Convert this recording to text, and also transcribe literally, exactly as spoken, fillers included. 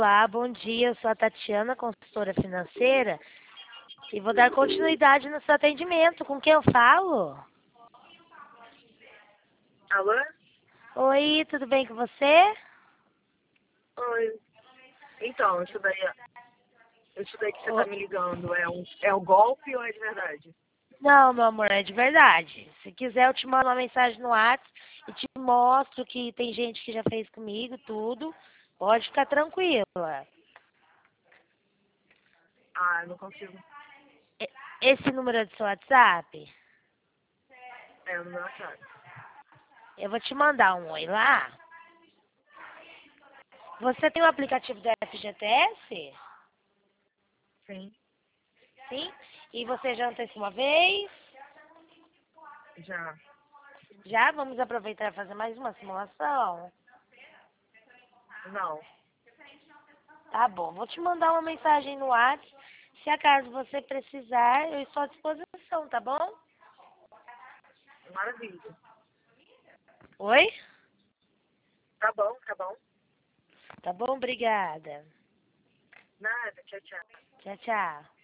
Olá, bom dia. Eu sou a Tatiana, consultora financeira, e vou dar continuidade no seu atendimento. Com quem eu falo? Alô? Oi, tudo bem com você? Oi. Então, isso daí, isso daí que você tá Ô, me ligando é um, é um golpe ou é de verdade? Não, meu amor, é de verdade. Se quiser, eu te mando uma mensagem no WhatsApp e te mostro que tem gente que já fez comigo, tudo. Pode ficar tranquila. Ah, eu não consigo. E- Esse número é do seu WhatsApp? É, no meu WhatsApp. Eu vou te mandar um oi lá. Você tem o aplicativo da F G T S? Sim, Sim? E você já antecipou uma vez? já. Já vamos aproveitar e fazer mais uma simulação? Não. Tá bom, vou te mandar uma mensagem no WhatsApp. Se acaso você precisar, eu estou à disposição, tá bom? Maravilha. Oi? Tá bom, tá bom. Tá bom, obrigada. Nada, tchau, tchau. Tchau, tchau.